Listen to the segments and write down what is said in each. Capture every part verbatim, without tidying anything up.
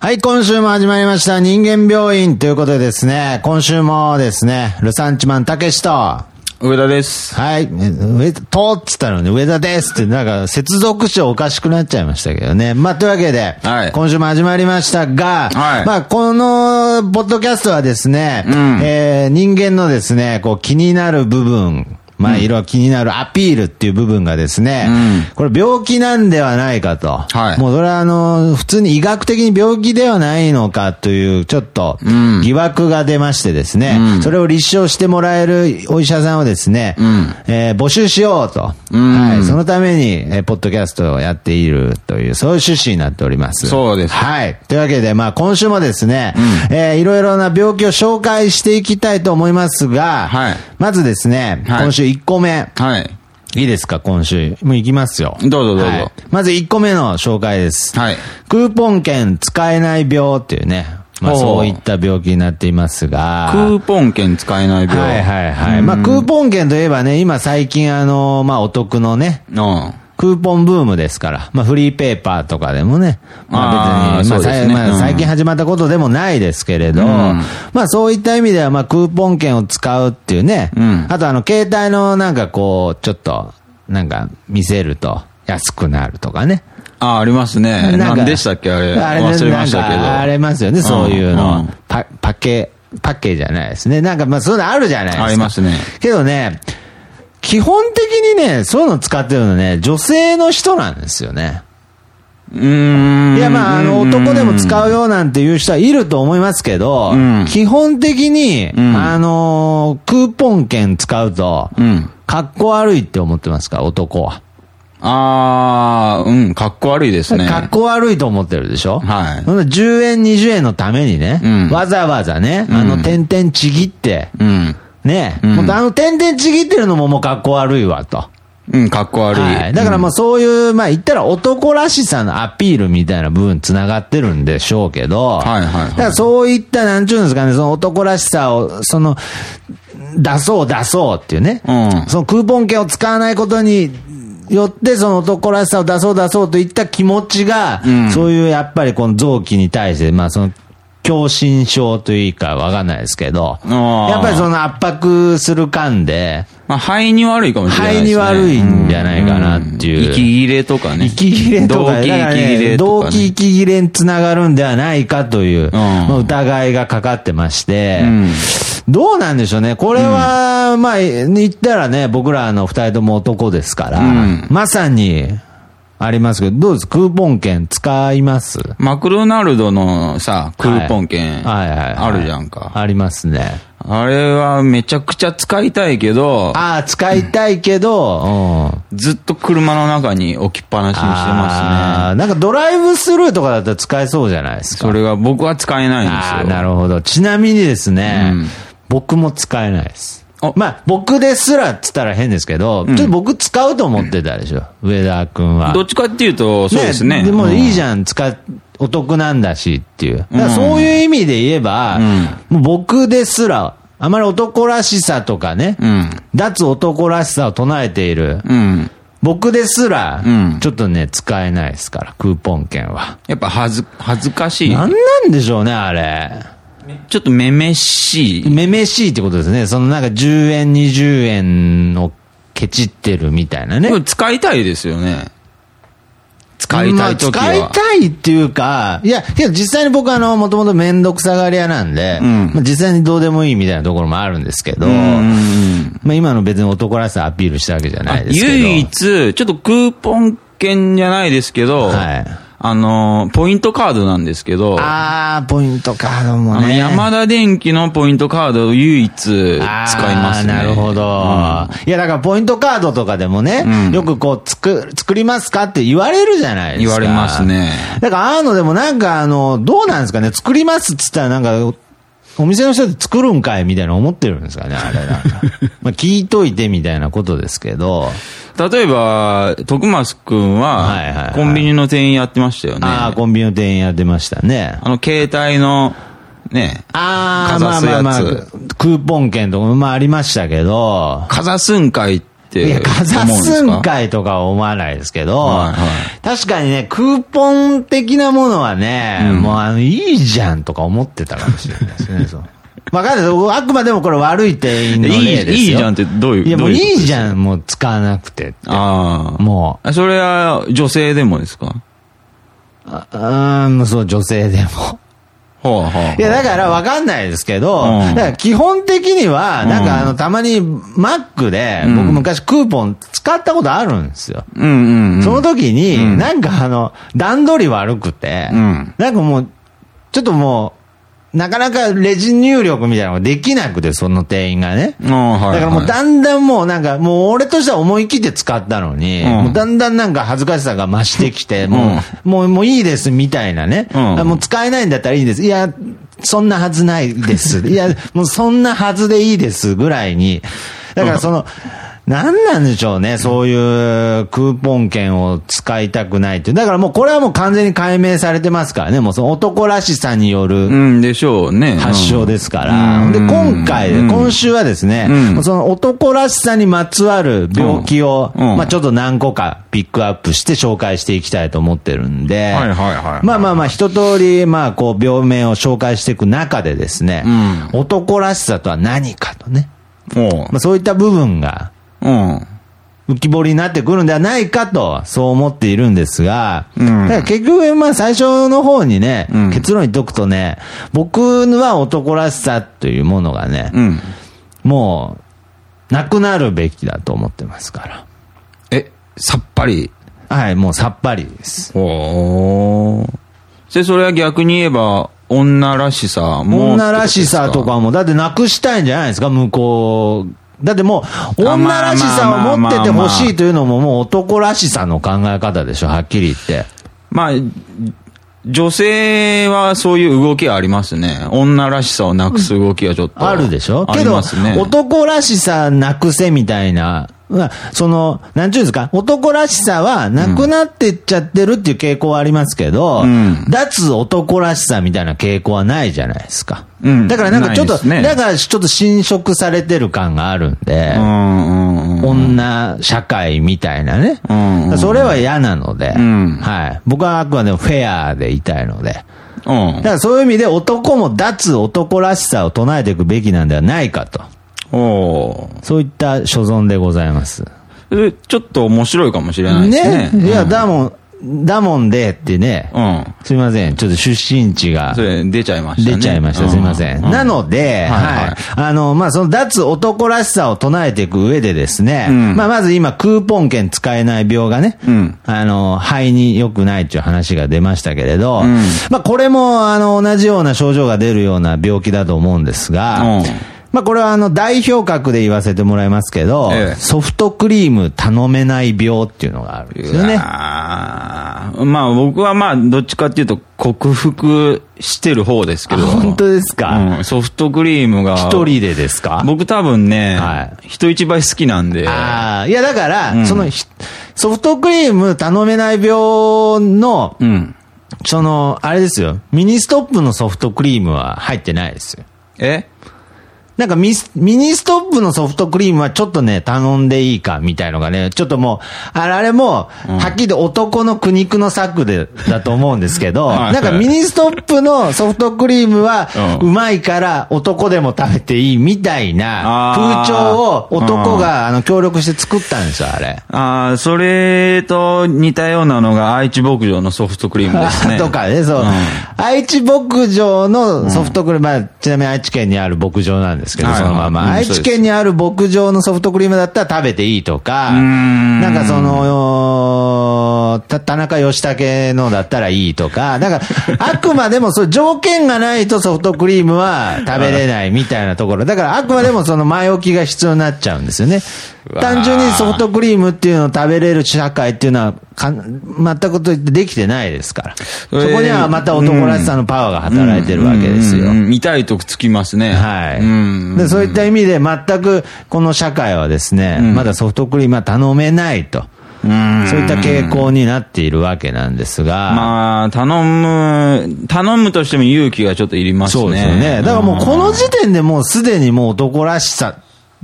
はい、今週も始まりました人間病院ということでですね、今週もですね、ルサンチマンたけしと、 上田です。 はい、上田、とっつったのに上田ですって、なんか接続詞おかしくなっちゃいましたけどね。まあ、というわけで、はい、今週も始まりましたが、はい、まあ、この、ポッドキャストはですね、うん、えー、人間のですね、こう気になる部分、まあ、いろいろ気になるアピールっていう部分がですね、うん、これ病気なんではないかと。はい、もうそれはあの、普通に医学的に病気ではないのかという、ちょっと疑惑が出ましてですね、うん、それを立証してもらえるお医者さんをですね、うん、えー、募集しようと。うん、はい。そのために、えー、ポッドキャストをやっているという、そういう趣旨になっております。 そうです。 はい。というわけで、まあ、今週もですね、うん、えー、いろいろな病気を紹介していきたいと思いますが、はい、まずですね、はい、今週いっこめ。はい。いいですか、今週。もう行きますよ。 どうぞどうぞ。はい、 まずいっこめの紹介です。はい。クーポン券使えない病っていうね。まあそういった病気になっていますが。 クーポン券使えない病。 はいはいはい。まあクーポン券といえばね、今最近あの、まあお得のね。うん。クーポンブームですから。まあフリーペーパーとかでもね。まあ別に、まあ、ね、まあ最近始まったことでもないですけれど、うん、まあそういった意味ではまあクーポン券を使うっていうね。うん、あとあの携帯のなんかこう、ちょっと、なんか見せると安くなるとかね。 ああ、ありますね。何でしたっけあれ。あれ忘れましたけど。 ありますよね、そういうの。うん、パ、パケ、パッケージじゃないですね。なんかまあそういうのあるじゃないですか。 ありますね。 けどね、基本的にね、そういうの使ってるのね、女性の人なんですよね。うーん。いや、まあ、あの、男でも使うようなんていう人はいると思いますけど、うん、基本的に、うん、あの、クーポン券使うと、うん、かっこ悪いって思ってますから、男は。 あー、うん、かっこ悪いですね。 かっこ悪いと思ってるでしょ？ はい。 じゅうえん、にじゅうえんのためにね、うん、わざわざね、あの、点々ちぎって、うんねえ、うん、あの点々ちぎってるのももうかっこ悪いわと。 うん、かっこ悪い。はい。 だからもうそういう、まあ言ったら男らしさのアピールみたいな部分繋がってるんでしょうけど、はいはいはい。だからそういったなんちゅうんですかね、その男らしさを、その、出そう出そうっていうね、うん、そのクーポン券を使わないことによって、その男らしさを出そう出そうといった気持ちが、うん、そういうやっぱりこの臓器に対して、まあその、狭心症というかわかんないですけど、やっぱりその圧迫する感で、 まあ、肺に悪いかもしれないですね。 肺に悪いんじゃないかなっていう。 息切れとかね。 息切れとか、 動機息切れとか、ね。 動機息切れにつながるんではないかという、まあ、疑いがかかってまして、うん、どうなんでしょうね。これは、うん、まあ、言ったらね、僕らの二人とも男ですから、うん、まさに、ありますけど、どうですクーポン券使います？ マクドナルドのさ、クーポン券、はいはいはいはい、あるじゃんか。 ありますね。 あれはめちゃくちゃ使いたいけど、 ああ、使いたいけど、 うん、ずっと車の中に置きっぱなしにしてますね。 ああ、なんかドライブスルーとかだったら使えそうじゃないですか。 それが僕は使えないんですよ。 ああ、なるほど。ちなみにですね、うん、僕も使えないです。まあ、僕ですらっつったら変ですけど、うん、ちょっと僕使うと思ってたでしょ、上田くんは。 どっちかっていうと、そうですね。 ねでもいいじゃん、使っ、お得なんだしっていう。だからそういう意味で言えば、うん、もう僕ですら、あまり男らしさとかね、うん、脱男らしさを唱えている、うん、僕ですら、ちょっとね、使えないですから、クーポン券は。 やっぱ恥ず、恥ずかしい。 なんなんでしょうね、あれ。 ちょっとめめしい。 めめしいってことですね。そのなんかじゅうえん、にじゅうえんをケチってるみたいなね。 使いたいですよね。使いたい時は。 まあ、使いたいっていうか、いや、けど実際に僕はあの、もともとめんどくさがり屋なんで、うん、まあ、実際にどうでもいいみたいなところもあるんですけど、うんまあ今の別に男らしさアピールしたわけじゃないですけど。 唯一、ちょっとクーポン券じゃないですけど、はい。あの、ポイントカードなんですけど。 あー、ポイントカードもね。 山田電機のポイントカードを唯一使いますね。 なるほど、うん。いや、だからポイントカードとかでもね、うん、よくこう、つく、作りますかって言われるじゃないですか。 言われますね。 だから、ああいうのでもなんかあの、どうなんですかね、作りますっつったらなんか、お店の人で作るんかいみたいな思ってるんですかね、あれなんか。まあ聞いといてみたいなことですけど。 例えば、徳松くんは、コンビニの店員やってましたよね。 ああ、コンビニの店員やってましたね。 あの、携帯の、ね、 ああ、まあまあまあ、クーポン券とか、まあありましたけど。 かざすんかいっって思うんですか？ いや、かざすんかいとかは思わないですけど、はいはい、確かにね、クーポン的なものはね、うん、もうあの、いいじゃんとか思ってたかもしれないですね。そうわかんないです。あくまでもこれ悪い店員の例ですよ。 いい、いいじゃんってどういう、 いやもういいじゃん、もう使わなくてって。 ああ。 もう。 それは女性でもですか？ あ、うん、そう、女性でも。 ほうほうほう。 いや、だからわかんないですけど、うん、だから基本的には、なんかあの、たまにマックで、僕昔クーポン使ったことあるんですよ。 うんうんうん、 その時に、うん、なんかあの、段取り悪くて、うん、なんかもう、ちょっともう、なかなかレジ入力みたいなのができなくて、その店員がね。だからもうだんだんもうなんか、もう俺としては思い切って使ったのに、うん、もうだんだんなんか恥ずかしさが増してきて、もう、うん、もう、もういいですみたいなね、うん。もう使えないんだったらいいです。いや、そんなはずないです。いや、もうそんなはずでいいですぐらいに。だからその、なんなんでしょうね、そういうクーポン券を使いたくないって。だからもうこれはもう完全に解明されてますからね、もうその男らしさによる。 うんでしょうね。 発祥ですから。で、今回、今週はですね、その男らしさにまつわる病気を、まあちょっと何個かピックアップして紹介していきたいと思ってるんで、 はいはいはい。 まあまあまあ一通り、まあこう病名を紹介していく中でですね、男らしさとは何かとね、まあそういった部分が、うん。浮き彫りになってくるんではないかと、そう思っているんですが、うん、だから結局、まあ最初の方にね、うん、結論言っとくとね、僕は男らしさというものがね、うん、もう、なくなるべきだと思ってますから。 え、さっぱり？ はい、もうさっぱりです。 おー。で、それは逆に言えば、女らしさも。 女らしさとかも、だってなくしたいんじゃないですか、向こう。だってもう、女らしさを持っててほしいというのももう男らしさの考え方でしょ、はっきり言って。 まあ、女性はそういう動きはありますね。女らしさをなくす動きはちょっと。 あるでしょ？けど、男らしさなくせみたいな、その、なんちゅうんですか、男らしさはなくなってっちゃってるっていう傾向はありますけど、うん、脱男らしさみたいな傾向はないじゃないですか。うん、だからなんかちょっと、ね、だからちょっと侵食されてる感があるんで、うんうんうん、女社会みたいなね、うんうん、それは嫌なので、うん、はい。僕はあくまでもフェアでいたいので、うん、だからそういう意味で男も脱男らしさを唱えていくべきなんではないかと。おそういった所存でございます。 え、ちょっと面白いかもしれないですね。 ね。いや、うん、だもん、だもんでってね。うん。すいません。ちょっと出身地が。 それ出ちゃいましたね。 出ちゃいました。すいません。うん、なので、うん、はい、はい。あの、まあ、その脱男らしさを唱えていく上でですね。うん、まあ、まず今、クーポン券使えない病がね。うん。あの、肺に良くないっていう話が出ましたけれど。うん。まあ、これも、あの、同じような症状が出るような病気だと思うんですが。うん。まあこれはあの代表格で言わせてもらいますけど、ええ、ソフトクリーム頼めない病っていうのがあるんですよね。 あまあ僕はまあどっちかっていうと克服してる方ですけど。 本当ですか、 うん、ソフトクリームが。 一人でですか？ 僕多分ね、はい、人一倍好きなんで。 ああ、いやだから、うん、そのソフトクリーム頼めない病の、うん、その、あれですよ、ミニストップのソフトクリームは入ってないですよ。 えなんかミス、ミニストップのソフトクリームはちょっとね、頼んでいいかみたいのがね、ちょっともう、あれ、あれも、はっきり男の苦肉の策で、だと思うんですけど、なんかミニストップのソフトクリームは、うまいから男でも食べていいみたいな風潮を男があの協力して作ったんですよ、あれ。 ああ、それと似たようなのが愛知牧場のソフトクリームですね。 とかね、そう。うん、愛知牧場のソフトクリーム、まあ、ちなみに愛知県にある牧場なんですですけど、そのまま。愛知県にある牧場のソフトクリームだったら食べていいとか、なんかその、田中義武のだったらいいとか、だから、あくまでもそう条件がないとソフトクリームは食べれないみたいなところ。だからあくまでもその前置きが必要になっちゃうんですよね。単純にソフトクリームっていうのを食べれる社会っていうのはか全くと言ってできてないですから。そこにはまた男らしさのパワーが働いてるわけですよ。 痛いとこつきますね。 はい。うんでそういった意味で全くこの社会はですね、うん、まだソフトクリームは頼めないと。うんそういった傾向になっているわけなんですが。 まあ、頼む、頼むとしても勇気がちょっといりますね。 そうですよね。だからもうこの時点でもうすでにもう男らしさ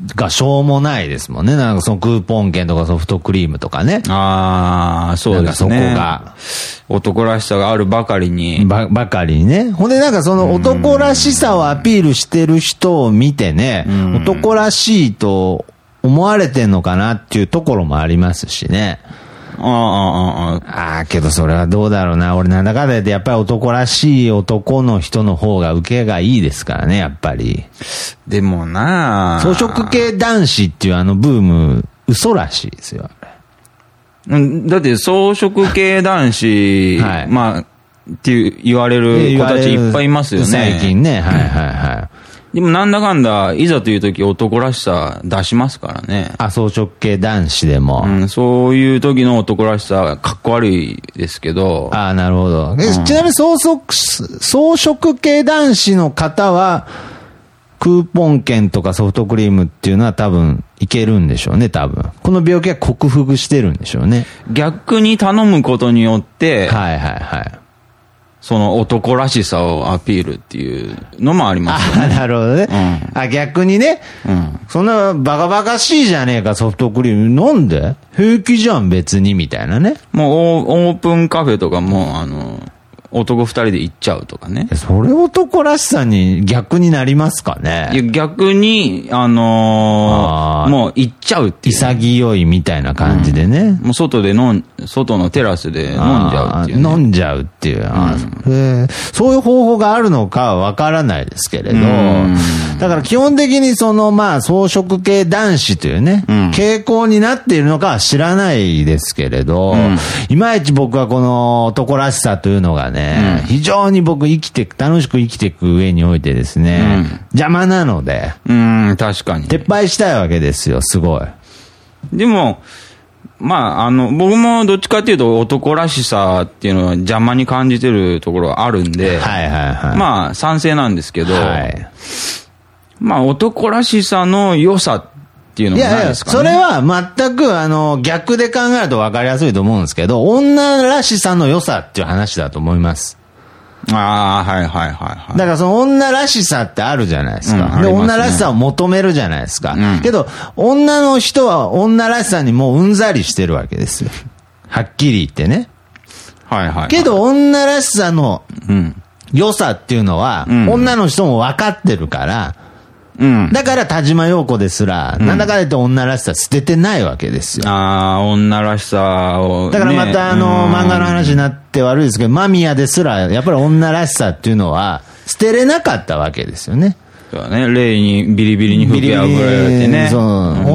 がしょうもないですもんね。なんかそのクーポン券とかソフトクリームとかね。 ああ、そうですね。 そこが。 男らしさがあるばかりに。 ば、ばかりにね。ほんでなんかその男らしさをアピールしてる人を見てね、男らしいと思われてんのかなっていうところもありますしね。 ああ、ああ、 ああ、けどそれはどうだろうな。俺なんだかんだ言ってやっぱり男らしい男の人の方が受けがいいですからね、やっぱり。 でもな装飾系男子っていうあのブーム、嘘らしいですよ。 だって装飾系男子、はい、まあ、っていう言われる子たちいっぱいいますよね。 最近ね、はいはいはい。 でもなんだかんだ、いざという時男らしさ出しますからね。 あ、装飾系男子でも。 うん、そういう時の男らしさ、かっこ悪いですけど。 ああ、なるほど。うん、ちなみに装飾、装飾系男子の方は、クーポン券とかソフトクリームっていうのは多分いけるんでしょうね、多分。この病気は克服してるんでしょうね。 逆に頼むことによって、 はいはいはい。 その男らしさをアピールっていうのもありますよね。 あ、なるほどね。うん、あ、逆にね。うん。そんなバカバカしいじゃねえか、ソフトクリーム。なんで平気じゃん、別に、みたいなね。 もうオープンカフェとかも、あの、男二人で行っちゃうとかね。 それ男らしさに逆になりますかね。 いや、逆に、あのー、もう行っちゃうっていう。 潔いみたいな感じでね。 うん、もう外で飲ん、外のテラスで飲んじゃうっていう、ね。 飲んじゃうっていう。うん、そういう方法があるのかわからないですけれど、だから基本的にそのまあ装飾系男子というね、うん、傾向になっているのかは知らないですけれど、うん、いまいち僕はこの男らしさというのがね、うん、非常に僕生きていく、楽しく生きていく上においてですね、うん、邪魔なので、 うん、確かに。 撤廃したいわけですよ、すごい。 でも、まあ、あの、僕もどっちかっていうと男らしさっていうのは邪魔に感じてるところはあるんで、 はいはいはい。 まあ、賛成なんですけど、 はい、 まあ、男らしさの良さっていうのもないですかね。 いやいや、それは全く、あの、逆で考えると分かりやすいと思うんですけど、女らしさの良さっていう話だと思います。 ああ、はいはいはいはい。 だからその女らしさってあるじゃないですか。うん、で、ね、女らしさを求めるじゃないですか。うん、けど、女の人は女らしさにもううんざりしてるわけですよ。はっきり言ってね。 はいはい、はい。 けど、女らしさの良さっていうのは、うん、女の人も分かってるから、うん、だから田島陽子ですら、うん、なんだかんだ言って女らしさ捨ててないわけですよ。 ああ、女らしさを、ね。 だからまたあの、漫画の話になって悪いですけど、間宮ですら、やっぱり女らしさっていうのは、捨てれなかったわけですよね。 そうね、霊にビリビリに吹き破られてね。 そう、うん、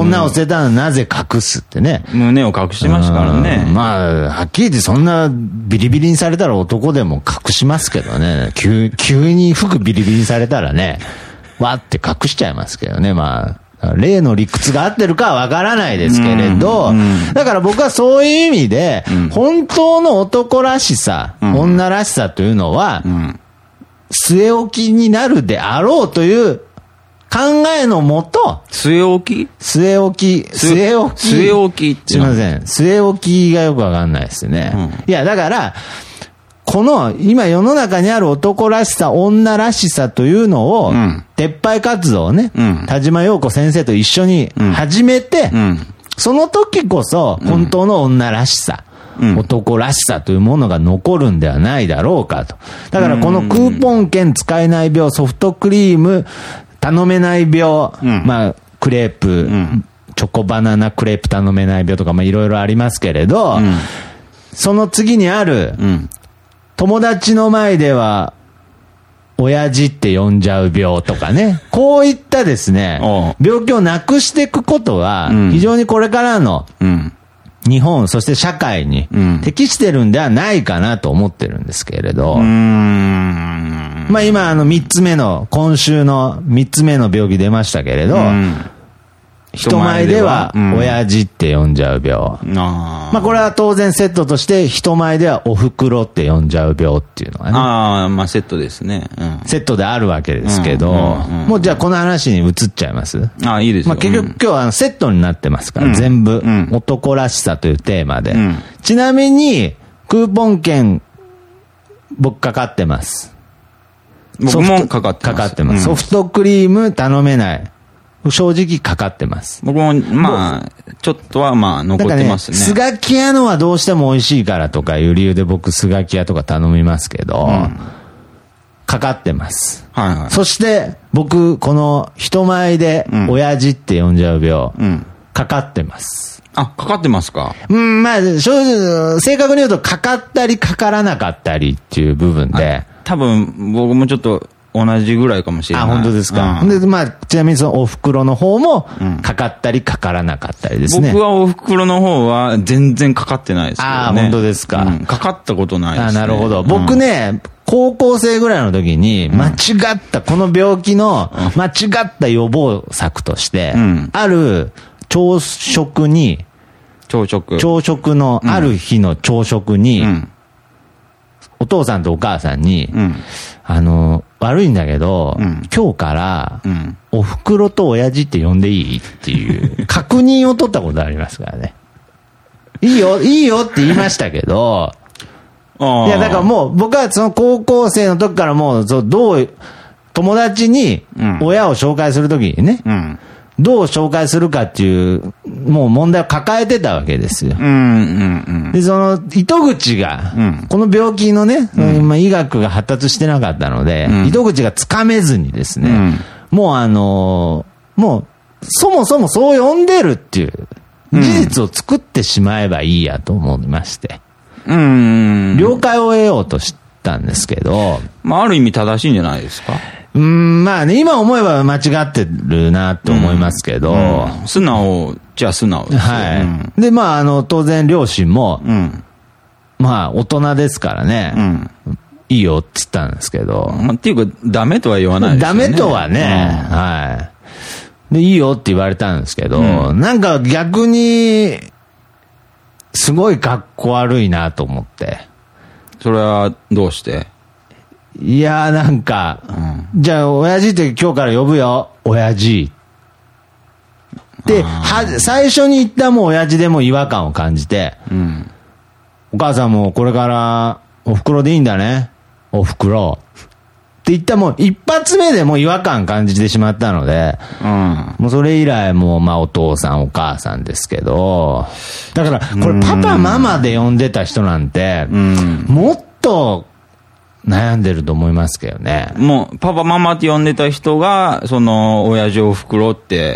女を捨てたのなぜ隠すってね。 胸を隠しましたからね。 まあ、はっきり言ってそんなビリビリにされたら男でも隠しますけどね。急、急に服ビリビリにされたらね。わって隠しちゃいますけどね、まあ。例の理屈が合ってるかはわからないですけれど、うんうん、だから僕はそういう意味で、うん、本当の男らしさ、うん、女らしさというのは、うん、据え置きになるであろうという考えのもと、 据え置き据え置き、据え置き。 据え置きって。 すいません。据え置きがよくわかんないですね。うん、いや、だから、この、今世の中にある男らしさ、女らしさというのを、うん、撤廃活動をね、うん、田島陽子先生と一緒に始めて、うん、その時こそ、本当の女らしさ、うん、男らしさというものが残るんではないだろうかと。だからこのクーポン券使えない病、ソフトクリーム、頼めない病、うん、まあ、クレープ、うん、チョコバナナクレープ頼めない病とか、まあいろいろありますけれど、うん、その次にある、うん友達の前では、親父って呼んじゃう病とかね。こういったですね、病気をなくしていくことは、非常にこれからの、日本、そして社会に適してるんではないかなと思ってるんですけれど。うーんまあ今、あの、三つ目の、今週の三つ目の病気出ましたけれど、人前では親父って呼んじゃう病。うん、あまあこれは当然セットとして人前ではお袋って呼んじゃう病っていうのがね。 ああ、まあセットですね、うん。 セットであるわけですけど、うんうんうん、もうじゃあこの話に移っちゃいます？ ああ、いいですよ。 まあ結局今日はセットになってますから、うん、全部、うん、男らしさというテーマで。うん、ちなみに、クーポン券、僕かかってます。 僕もかかってます。 かかってます。ソフトクリーム頼めない。 正直かかってます。 僕も、まあ、ちょっとはまあ、残ってますね。 スガキ屋のはどうしても美味しいからとかいう理由で僕、スガキ屋とか頼みますけど、うん、かかってます。はいはい。そして、僕、この人前で、親父って呼んじゃう病、うん、かかってます。 あ、かかってますか？ うん、まあ、正直、正確に言うと、かかったりかからなかったりっていう部分で。 多分、僕もちょっと、同じぐらいかもしれない。 あ、本当ですか。うん、で、まあ、ちなみにそのお袋の方も、かかったりかからなかったりですね。 僕はお袋の方は全然かかってないですよね。 ああ、本当ですか、うん。 かかったことないですね。 あ、なるほど。僕ね、うん、高校生ぐらいの時に、間違った、この病気の間違った予防策として、うん、ある朝食に、 朝食。 朝食の、ある日の朝食に、うん、お父さんとお母さんに、うん、あの、悪いんだけど、うん、今日から、うん、お袋と親父って呼んでいいっていう、確認を取ったことありますからね。いいよ、いいよって言いましたけど、いや、だからもう、僕はその高校生の時からもう、そうどう、友達に親を紹介するときにね、うん、どう紹介するかっていう、もう問題を抱えてたわけですよ。うんうんうん、で、その、糸口が、うん、この病気のね、うん、まあ、医学が発達してなかったので、うん、糸口がつかめずにですね、うん、もうあのー、もう、そもそもそう呼んでるっていう事実を作ってしまえばいいやと思いまして、うん、了解を得ようとしたんですけど、 まあ、ある意味正しいんじゃないですか。 うん、まあね、今思えば間違ってるなと思いますけど。うんうん、素直、じゃあ素直ですよ。 はい。うん、で、まあ、あの、当然両親も、うん、まあ、大人ですからね、うん、いいよって言ったんですけど。 まあ、っていうか、ダメとは言わないですよね。 ダメとはね、うん、はい。で、いいよって言われたんですけど、うん、なんか逆に、すごい格好悪いなと思って。 それは、どうして？ いやーなんか、うん、じゃあ、親父って今日から呼ぶよ。親父。で、は、最初に言ったもう親父でも違和感を感じて、うん、お母さんもこれからお袋でいいんだね。お袋。って言ったもう一発目でもう違和感感じてしまったので、うん、もうそれ以来もうまあお父さんお母さんですけど、だからこれパパママで呼んでた人なんて、うん、もっと、悩んでると思いますけどね。 もう、パパママって呼んでた人が、その、親父おふくろって、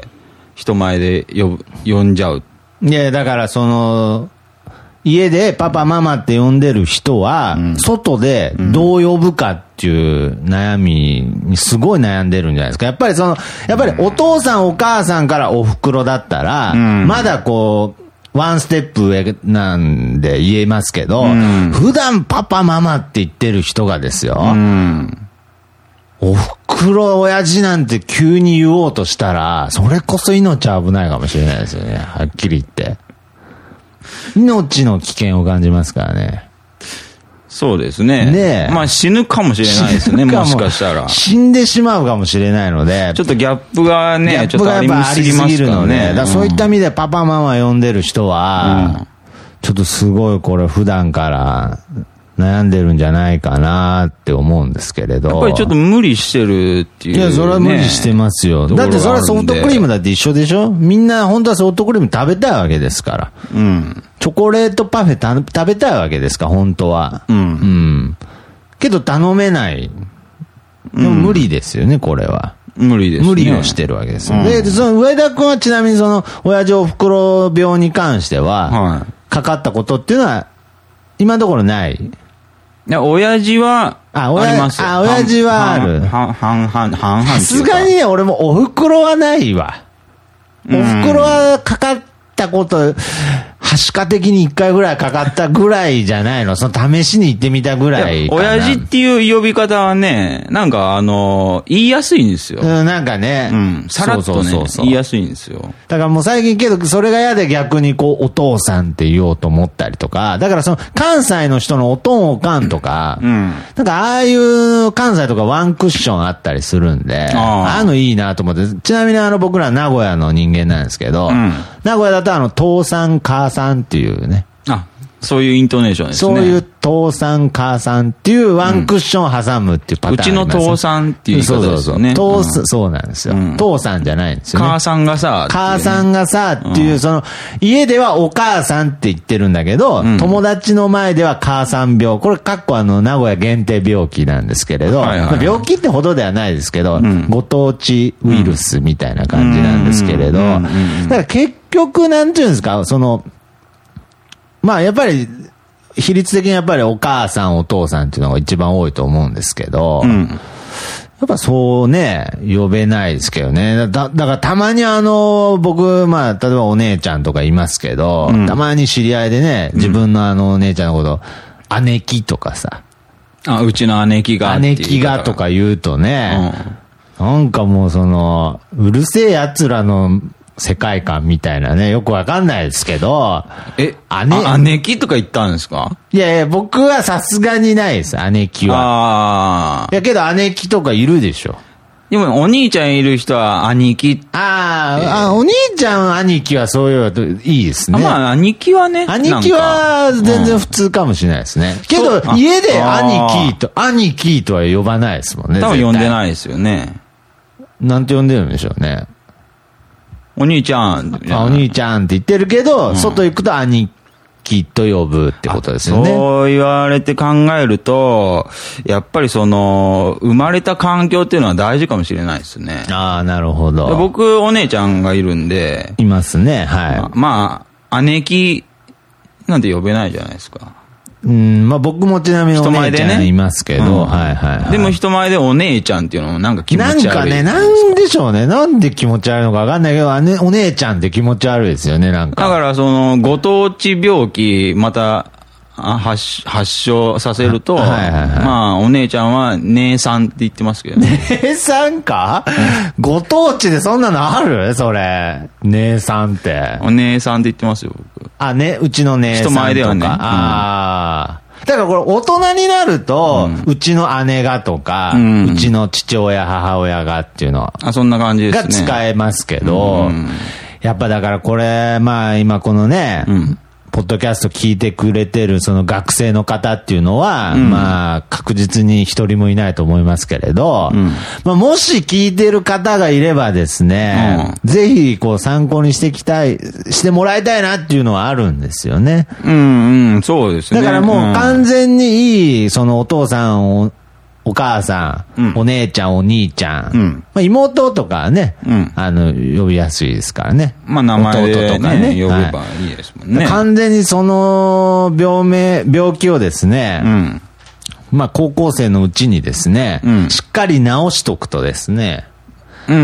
人前で呼ぶ、呼んじゃう。 いや、だからその、家でパパママって呼んでる人は、うん、外でどう呼ぶかっていう悩みにすごい悩んでるんじゃないですか。やっぱりその、やっぱりお父さんお母さんからおふくろだったら、うん、まだこう、ワンステップ上なんで言えますけど、うん、普段パパママって言ってる人がですよ、うん、おふくろ親父なんて急に言おうとしたら、それこそ命危ないかもしれないですよね、はっきり言って。命の危険を感じますからね。 そうですね。ねえ。まあ死ぬかもしれないですね、もしかしたら。 死んでしまうかもしれないので。 ちょっとギャップがね、ちょっとありすぎますからね。 だからそういった意味でパパママ呼んでる人は、うん、ちょっとすごいこれ普段から悩んでるんじゃないかなって思うんですけれど。 やっぱりちょっと無理してるっていう、ね。 いや、それは無理してますよ。だってそれはソフトクリームだって一緒でしょ？みんな本当はソフトクリーム食べたいわけですから。うん。チョコレートパフェた食べたいわけですか、本当は。うん。うん。けど頼めない。でも無理ですよね、これは。 無理ですね。 無理をしてるわけですよ。うん、で、その上田君はちなみにその、親父おふくろ病に関しては、はい、かかったことっていうのは、今のところない。いや、親父は、あ、ありますよ。 あ、親父はある。 半、半、半、半、 さすがにね、俺もおふくろはないわ。おふくろはかかったこと、はしか的に一回ぐらいかかったぐらいじゃないの？その試しに行ってみたぐらいかな。 親父っていう呼び方はね、なんかあの、言いやすいんですよ。 うん、なんかね。 うん。さらっとね、そうそうそうそう、言いやすいんですよ。 だからもう最近けど、それが嫌で逆にこう、お父さんって言おうと思ったりとか、だからその、関西の人のおとんおかんとか、うん、なんかああいう関西とかワンクッションあったりするんで、あ, ああのいいなと思って、ちなみにあの僕ら名古屋の人間なんですけど、うん、名古屋だとあの、父さん母さんっていうね、 あ、 そういうイントネーションですね。 そういう父さん、母さんっていうワンクッションを挟むっていうパターン、ね、 うちの父さんっていう言い方ですよね。 そうそうそう。父、うん、そうなんですよ、うん。父さんじゃないんですよね。 母さんがさ、 母さんがさっていう、その、家ではお母さんって言ってるんだけど、うん、友達の前では母さん病。これ、かっこあの、名古屋限定病気なんですけれど、はいはいはい、病気ってほどではないですけど、うん、ご当地ウイルスみたいな感じなんですけれど、だから結局、なんていうんですか、その、まあやっぱり、比率的にやっぱりお母さんお父さんっていうのが一番多いと思うんですけど、うん、やっぱそうね、呼べないですけどね。だ、だからたまにあの、僕、まあ、例えばお姉ちゃんとかいますけど、うん、たまに知り合いでね、自分のあのお姉ちゃんのこと、姉貴とかさ。 あ、うちの姉貴が。 姉貴がとか言うとね、うん、なんかもうその、うるせえ奴らの、世界観みたいなね、よくわかんないですけど。 え、姉、姉貴とか言ったんですか？ いやいや、僕はさすがにないです、姉貴は。ああ。いやけど姉貴とかいるでしょ。 でも、お兄ちゃんいる人は兄貴。 あ、えー、あ、お兄ちゃん、兄貴はそういうといいですね。 まあ、兄貴はね。 兄貴は全然普通かもしれないですね。うん、けど、家で兄貴と、兄貴とは呼ばないですもんね。 多分呼んでないですよね。 なんて呼んでるんでしょうね。 お兄ちゃん。 あ、お兄ちゃんって言ってるけど、うん、外行くと兄貴と呼ぶってことですよね。 そう言われて考えると、やっぱりその、生まれた環境っていうのは大事かもしれないですね。 ああ、なるほど。 僕、お姉ちゃんがいるんで。 いますね、はい。 まあ、まあ、姉貴なんて呼べないじゃないですか。 うん、まあ僕もちなみにお姉ちゃんいますけど、ね、うん、はいはい、はい。 でも人前でお姉ちゃんっていうのもなんか気持ち悪い。 なんかね、なんでしょうね。なんで気持ち悪いのかわかんないけど、ね、お姉ちゃんって気持ち悪いですよね、なんか。 だからその、ご当地病気、また、発, 発症させると、はいはいはい、まあ、お姉ちゃんは姉さんって言ってますけどね。 姉さんかご当地でそんなのあるそれ。姉さんって。 お姉さんって言ってますよ、僕。 あ、ね、うちの姉さんとか。人前ではね。ああ。うん、だからこれ大人になると、うん、うちの姉がとか、うん、うちの父親、母親がっていうのは。 あ、そんな感じですね。 が使えますけど、うん、やっぱだからこれ、まあ今このね、うんポッドキャスト聞いてくれてるその学生の方っていうのは、うん、まあ確実に一人もいないと思いますけれど、うん、まあもし聞いてる方がいればですね、うん、ぜひこう参考にしていきたい、してもらいたいなっていうのはあるんですよね。 うんうん、そうですね。 だからもう完全にいい、そのお父さんを、お母さん、うん、お姉ちゃん、お兄ちゃん、うん、まあ、妹とかね、うん、あの、呼びやすいですからね。 まあ、名前で、ね、弟とかね。呼べばいいですもんね。 はい、完全にその、病名、病気をですね、うん、まあ、高校生のうちにですね、うん、しっかり治しとくとですね、うん、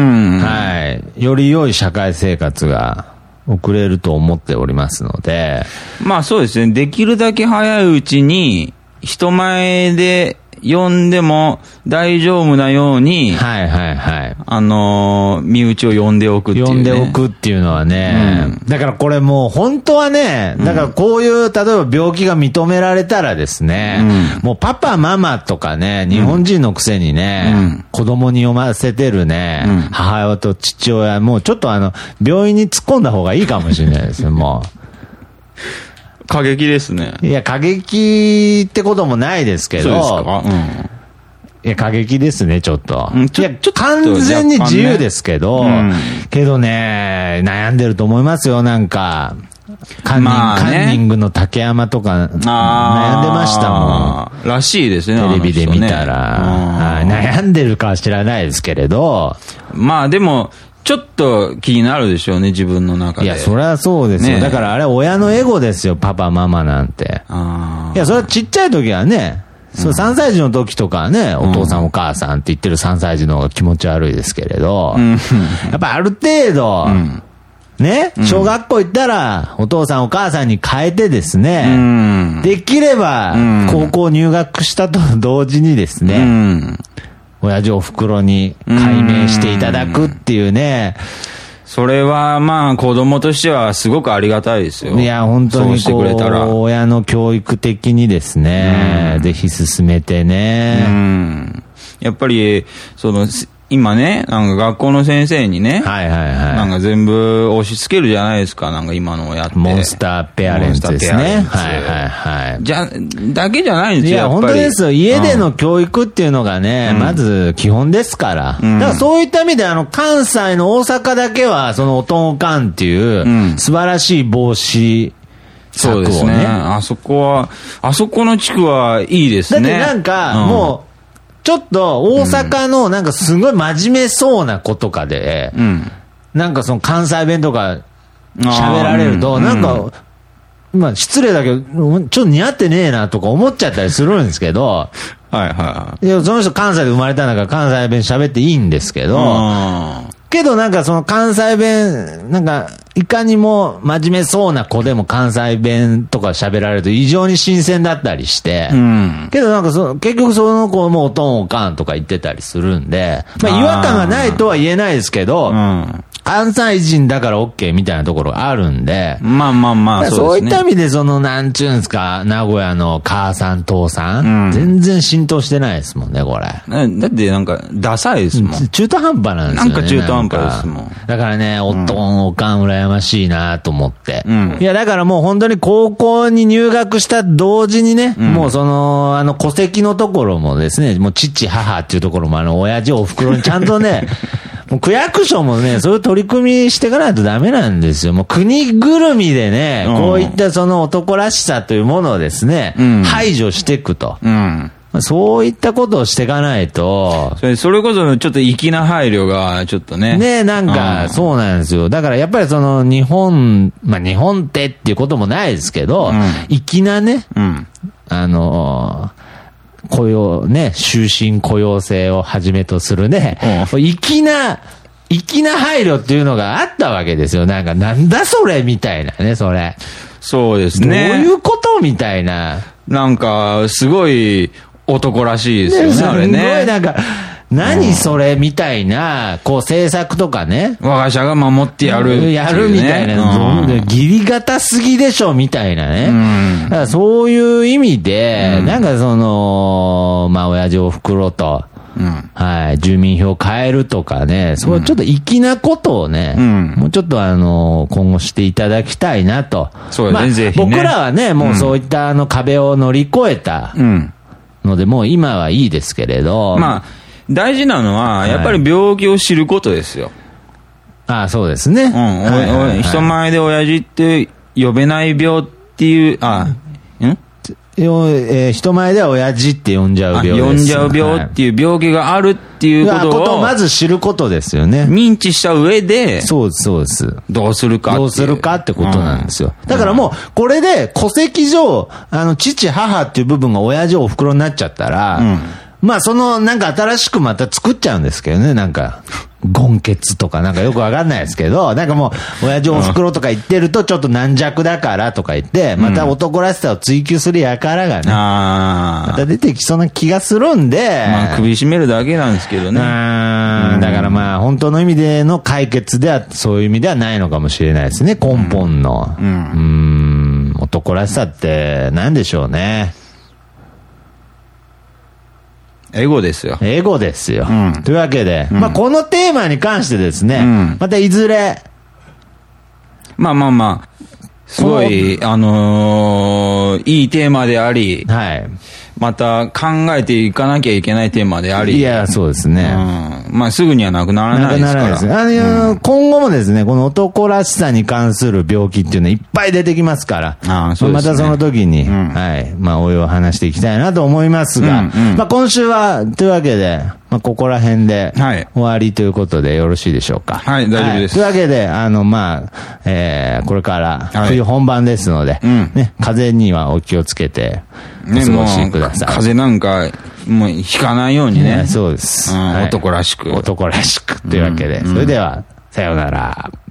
はい、より良い社会生活が送れると思っておりますので。 まあ、そうですね。できるだけ早いうちに、人前で、呼んでも大丈夫なように、 はいはいはい。 あのー、身内を呼んでおくっていう、ね。 呼んでおくっていうのはね、うん、だからこれもう本当はね、だからこういう、例えば病気が認められたらですね、うん、もうパパママとかね、日本人のくせにね、うん、子供に読ませてるね、うん、母親と父親、もうちょっとあの、病院に突っ込んだ方がいいかもしれないですよ、もう。 過激ですね。 いや、過激ってこともないですけど。そうですか、うん、いや、過激ですね、ちょっと。うん、ちょいや、ちょっと完全に自由ですけど、ねうん、けどね、悩んでると思いますよ、なんか。カンニング、まあね、カンニングの竹山とか悩んでましたもん。 らしいですね。 テレビで見たら、ね、悩んでるかは知らないですけれど。 まあでも、ちょっと気になるでしょうね、自分の中で。 いや、そりゃそうですよ。ね、だからあれ、親のエゴですよ、パパ、ママなんて。あいや、それはちっちゃい時はね、そうさんさい児の時とかね、お父さんお母さんって言ってるさんさい児の方が気持ち悪いですけれど、うん、やっぱある程度、うん、ね、小学校行ったら、お父さんお母さんに変えてですね、うん、できれば、高校入学したと同時にですね、うん親父お袋に解明していただくっていうね。 それはまあ子供としてはすごくありがたいですよ。 いや本当にこう親の教育的にですね、ぜひ進めてね。うんやっぱりその今ね、なんか学校の先生にね、 はいはいはい。 なんか全部押し付けるじゃないですか、なんか今のをやって。 モンスターペアレンツですね。はいはいはい。 じゃ、だけじゃないんですよ、 いや、本当ですよ。家での教育っていうのがね、うん、まず基本ですから。うん、だからそういった意味で、あの、関西の大阪だけは、そのおとんかんっていう、うん、素晴らしい帽子、 そうですね。あそこは、あそこの地区はいいですね。 だってなんか、うん、もう、ちょっと大阪のなんかすごい真面目そうな子とかで、うん、なんかその関西弁とか喋られると、なんか、まあ失礼だけど、ちょっと似合ってねえなとか思っちゃったりするんですけど、 はいはい。 いや、その人関西で生まれたんだから関西弁喋っていいんですけど、けどなんかその関西弁、なんか、いかにも真面目そうな子でも関西弁とか喋られると異常に新鮮だったりして、うん、けどなんかそ結局その子もおとんおかんとか言ってたりするんで、まあ違和感がないとは言えないですけど、うん、関西人だから OK みたいなところがあるんで、 まあまあまあ、そうですね。 そういった意味でその、なんちゅうんですか、名古屋の母さん父さん、うん、全然浸透してないですもんね、これ。 だってなんか、ダサいですもん。 中途半端なんですよね。 なんか中途半端ですもん。 だからね、おとんおかん羨ましいなと思って、うん。いや、だからもう本当に高校に入学した同時にね、うん、もうその、あの戸籍のところもですね、もう父、母っていうところもあの、親父、お袋にちゃんとね、もう区役所もね、そういう取り組みしていかないとダメなんですよ。もう国ぐるみでね、うん、こういったその男らしさというものをですね、うん、排除していくと。うんそういったことをしていかないと。 それ、それこそちょっと粋な配慮がちょっとね。 ねなんか、そうなんですよ。だからやっぱりその日本、まあ日本ってっていうこともないですけど、粋、うん、なね、うん、あの、雇用ね、終身雇用制をはじめとするね、粋、うん、な、粋な配慮っていうのがあったわけですよ。なんか、なんだそれみたいなね、それ。 そうですね。 どういうことみたいな。 なんか、すごい、男らしいですよね、あれね。 すごいなんか、何それみたいな、こう政策とかね。 我が社が守ってやる、 ね。やるみたいな。ギリ堅すぎでしょみたいなね。うん、だからそういう意味で、うん、なんかその、まあ親父お袋と、うん、はい、住民票変えるとかね、そういうちょっと粋なことをね、うん、もうちょっとあの、今後していただきたいなと。 そうですね、ぜひね。 僕らはね、もうそういったあの壁を乗り越えた。うんので、もう今はいいですけれど。 まあ、大事なのは、やっぱり病気を知ることですよ。 はい、ああ、そうですね。うん。 はいはいはい、人前で親父って呼べない病っていう、あ、んよえー、人前では親父って呼んじゃう病です。 呼んじゃう病っていう病気があるっていうことを、 ことをまず知ることですよね。 認知した上で、 そうです、そうです。 どうするかって。 どうするかってことなんですよ。うん、だからもう、これで戸籍上、あの、父、母っていう部分が親父、お袋になっちゃったら、うん、まあ、その、なんか新しくまた作っちゃうんですけどね、なんか。ゴンケツとかなんかよくわかんないですけど、なんかもう、親父お袋とか言ってるとちょっと軟弱だからとか言って、また男らしさを追求する輩がね、また出てきそうな気がするんで、 まあ首絞めるだけなんですけどね。 だからまあ本当の意味での解決ではそういう意味ではないのかもしれないですね、根本の。うん、うん、男らしさって何でしょうね。 エゴですよ。 エゴですよ。うん、というわけで、うん、まあこのテーマに関してですね、うん、またいずれ。 まあまあまあ、すごい、あのー、いいテーマであり、はい。また考えていかなきゃいけないテーマであり。 いや、そうですね。 うん。まあすぐにはなくならないですから。なくならないです。あの、うん、今後もですね、この男らしさに関する病気っていうのはいっぱい出てきますから。ああ、そうですね。またその時に、うん、はい。まあお湯を話していきたいなと思いますが、うんうん、まあ今週は、というわけで、まあここら辺で終わりということでよろしいでしょうか。 はい、大丈夫です。 はい、というわけで、あの、まあ、えー、これから冬本番ですので、はい、ね、風邪にはお気をつけて、お過ごしください。 ね、風邪なんか、もう引かないようにね。 ねそうです、 うんはい。男らしく。 男らしく。というわけで、うん、それでは、さようなら。